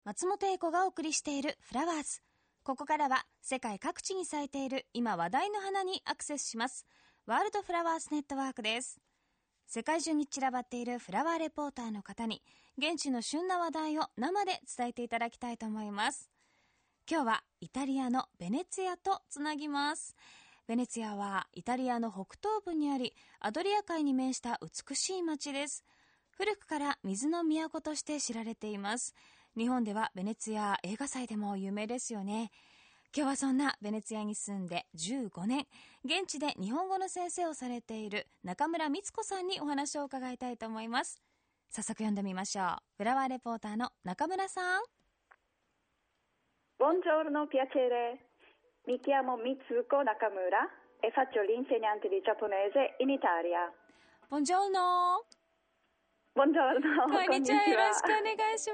松本英子がお送りしているフラワーズ。ここからは世界各地に咲いている今話題の花にアクセスします。ワールドフラワーズネットワークです。世界中に散らばっているフラワーレポーターの方に現地の旬な話題を生で伝えていただきたいと思います。今日はイタリアのベネツィアとつなぎます。ベネツィアはイタリアの北東部にあり、アドリア海に面した美しい街です。古くから水の都として知られています。日本ではベネツィア映画祭でも有名ですよね。今日はそんなベネツィアに住んで15年、現地で日本語の先生をされている中村光子さんにお話を伺いたいと思います。早速読んでみましょう。フラワーレポーターの中村さん。 Buongiorno, piacere. Mi chiamo Mitsuko Nakamura e faccio l'insegnante di giapponese in Italia. Buongiorno。 こんにちは。 こんにちは。よろしくお願いします。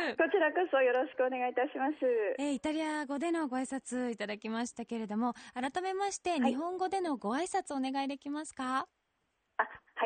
こちらこそよろしくお願いいたします。 イタリア語でのご挨拶いただきましたけれども、改めまして日本語でのご挨拶お願いできますか？ はい、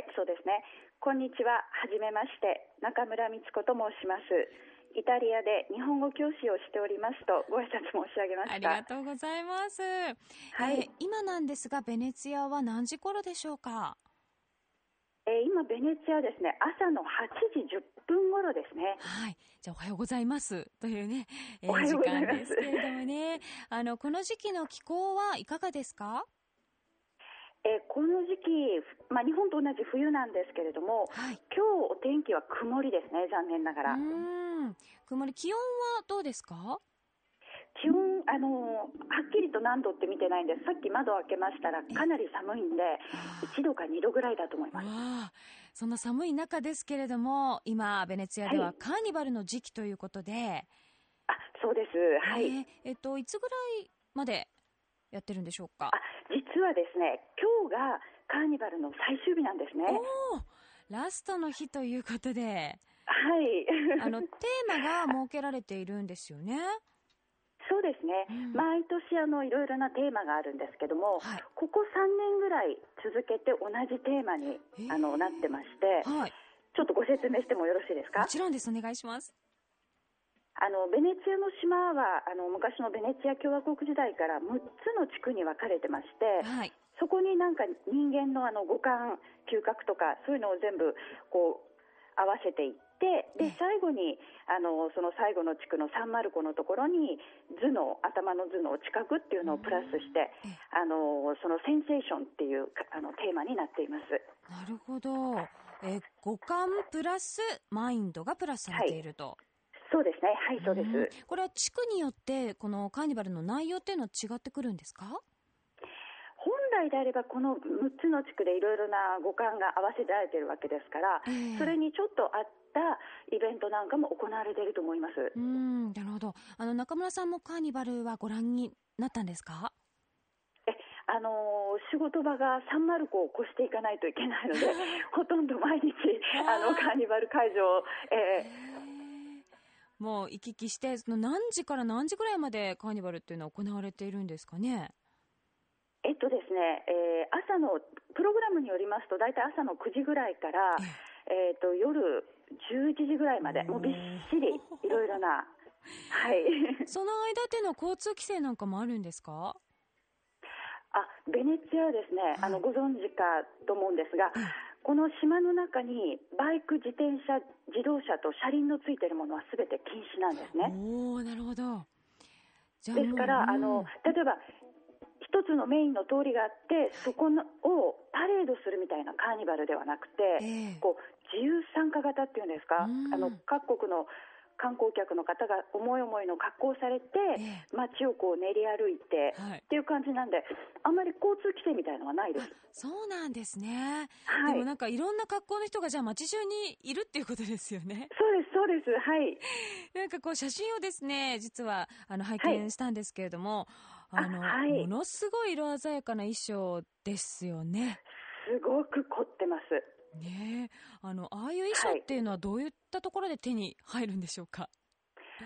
そうですね。こんにちは。はじめまして。中村光子と申します。イタリアで日本語教師をしておりますとご挨拶申し上げました。 ありがとうございます。はい。今なんですが、ベネツィアは何時頃でしょうか？ 今ベネツィアですね、朝の8時10分頃ですね。 はい。じゃあおはようございますというね、 おはようございます。 時間ですけれどもね、この時期の気候はいかがですか？ この時期、日本と同じ冬なんですけれども、はい、今日お天気は曇りですね、残念ながら。 曇り。気温はどうですか？ 気温、はっきりと何度って見てないんです。さっき窓を開けましたらかなり寒いんで、1度か2度ぐらいだと思います。 そんな寒い中ですけれども、今ベネツィアではカーニバルの時期ということで、 そうです。はい。 いつぐらいまでやってるんでしょうか？ 実はですね、今日がカーニバルの最終日なんですね。 ラストの日ということで、 はい。 テーマが設けられているんですよね。 そうですね、毎年いろいろなテーマがあるんですけども、はい、ここ3年ぐらい続けて同じテーマになってまして、はい、ちょっとご説明してもよろしいですか？ もちろんです。お願いします。 ベネツィアの島は昔のベネツィア共和国時代から6つの地区に分かれてまして、はい、そこになんか人間の五感、嗅覚とかそういうのを全部こう合わせていって、で最後にその最後の地区のサンマルコのところに頭の頭脳知覚っていうのをプラスして、そのセンセーションっていうテーマになっています。 なるほど。五感プラスマインドがプラスされていると。 そうですね。はい、そうです。 これは地区によってこのカーニバルの内容っていうのは違ってくるんですか？ 本来であればこの6つの地区でいろいろな五感が合わせられているわけですから、それにちょっと合ったイベントなんかも行われていると思います。 なるほど。中村さんもカーニバルはご覧になったんですか？ 仕事場がサンマルコを越していかないといけないのでほとんど毎日カーニバル会場、 もう行き来して、何時から何時ぐらいまでカーニバルっていうのは行われているんですかね？ ですね、朝のプログラムによりますと大体朝の9時ぐらいから、夜11時ぐらいまでもうびっしりいろいろな、はい、 その間っていうのは交通規制なんかもあるんですか？ ベネツィアはですね、ご存知かと思うんですが、この島の中にバイク、自転車、自動車と車輪のついているものは全て禁止なんですね。 なるほど。 じゃあですから、例えば一つのメインの通りがあって、そこをパレードするみたいなカーニバルではなくて、こう自由参加型っていうんですか、各国の観光客の方が思い思いの格好をされて、街をこう練り歩いて、っていう感じなんで、あんまり交通規制みたいのはないです。 そうなんですね。でもなんかいろんな格好の人がじゃあ街中にいるっていうことですよね。 そうです、そうです。はい。 なんかこう写真をですね、実は拝見したんですけれども、ものすごい色鮮やかな衣装ですよね。 すごく凝ってます。 ねえ、ああいう衣装っていうのはどういったところで手に入るんでしょうか？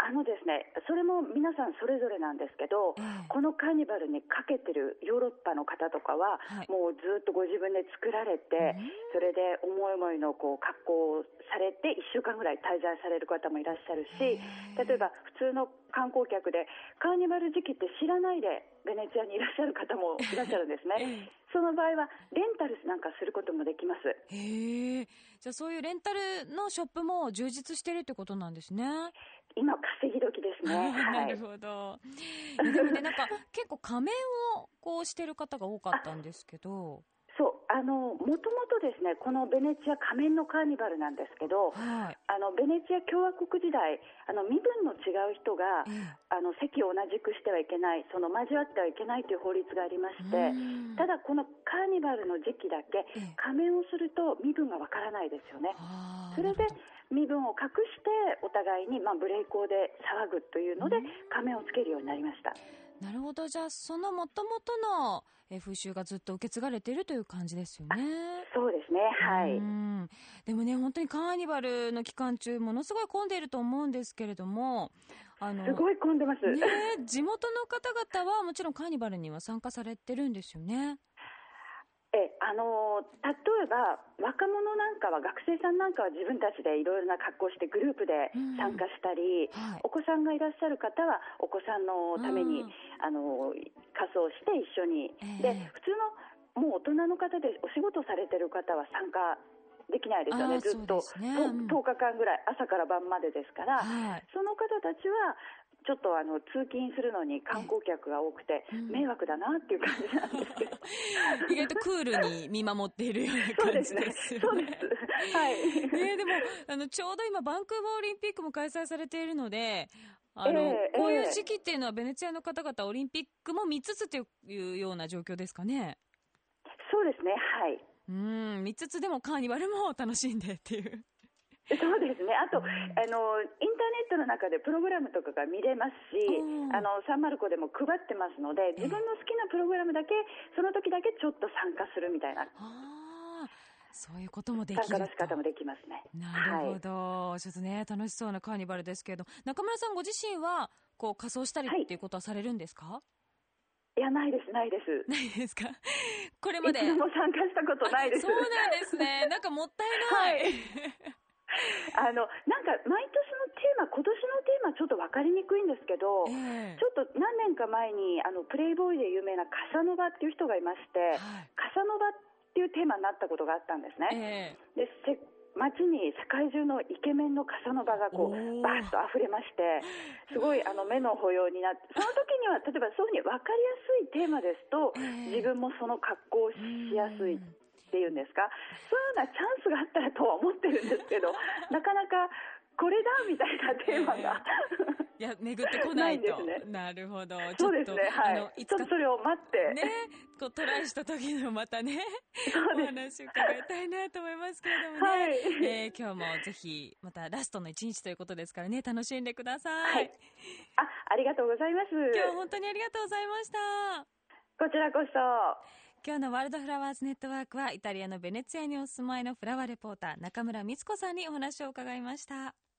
ですね、それも皆さんそれぞれなんですけど、このカーニバルにかけてるヨーロッパの方とかは、もうずっとご自分で作られて、それで思い思いの格好をされて1週間ぐらい滞在される方もいらっしゃるし、例えば普通の観光客でカーニバル時期って知らないでベネチアにいらっしゃる方もいらっしゃるんですね。その場合はレンタルなんかすることもできます。 じゃあそういうレンタルのショップも充実してるってことなんですね。 今稼ぎ時ですね。 なるほど。でもね、なんか結構仮面をこうしてる方が多かったんですけど。 そう、もともとですね、このベネチア仮面のカーニバルなんですけど、ベネチア共和国時代、身分の違う人が、席を同じくしてはいけない、その交わってはいけないという法律がありまして、ただこのカーニバルの時期だけ仮面をすると身分がわからないですよね。それで身分を隠してお互いに無礼講で騒ぐというので仮面をつけるようになりました。 なるほど。じゃあその元々の風習がずっと受け継がれているという感じですよね。 そうですね。はい。 でもね、本当にカーニバルの期間中ものすごい混んでいると思うんですけれども、 すごい混んでます。 地元の方々はもちろんカーニバルには参加されてるんですよね。 例えば若者なんかは、学生さんなんかは自分たちでいろいろな格好をしてグループで参加したり、お子さんがいらっしゃる方はお子さんのために仮装して一緒に、で普通のもう大人の方でお仕事されてる方は参加できないですよね。ずっと10日間ぐらい朝から晩までですから、その方たちはちょっと通勤するのに観光客が多くて迷惑だなっていう感じなんですけど、 意外とクールに見守っているような感じですよね。そうです。はい。でもちょうど今バンクーバーオリンピックも開催されているので、こういう時期っていうのはベネチアの方々オリンピックも見つつというような状況ですかね。 そうですね。はい。 見つつでもカーニバルも楽しんでっていう。 そうですね。あと、インターネットの中でプログラムとかが見れますし、サンマルコでも配ってますので、自分の好きなプログラムだけ、その時だけちょっと参加するみたいな。 そういうこともできる。 参加の仕方もできますね。 なるほど。ちょっとね、楽しそうなカーニバルですけど、中村さんご自身は、仮装したりっていうことはされるんですか？ いや、ないです、ないです。 ないですか？これまで。 一度も参加したことないです。 そうなんですね。なんかもったいない。 なんか毎年のテーマ、今年のテーマちょっと分かりにくいんですけど、ちょっと何年か前にプレイボーイで有名なカサノバっていう人がいまして、カサノバっていうテーマになったことがあったんですね。で街に世界中のイケメンのカサノバがバーッと溢れまして、すごい目の保養になって、その時には例えばそういうふうに分かりやすいテーマですと、自分もその格好をしやすいっていうんですか、そういうようなチャンスがあったらとは思ってるんですけど、なかなかこれだみたいなテーマが、 いや、巡ってこないと。 ないんですね。 なるほど。 そうですね。はい。ちょっとそれを待って。 ね、トライした時にもまたね、お話を伺いたいなと思いますけれどもね。今日もぜひ、またラストの一日ということですからね、楽しんでください。 ありがとうございます。 今日は本当にありがとうございました。 こちらこそ。 今日のワールドフラワーズネットワークはイタリアのベネツィアにお住まいのフラワーレポーター中村光子さんにお話を伺いました。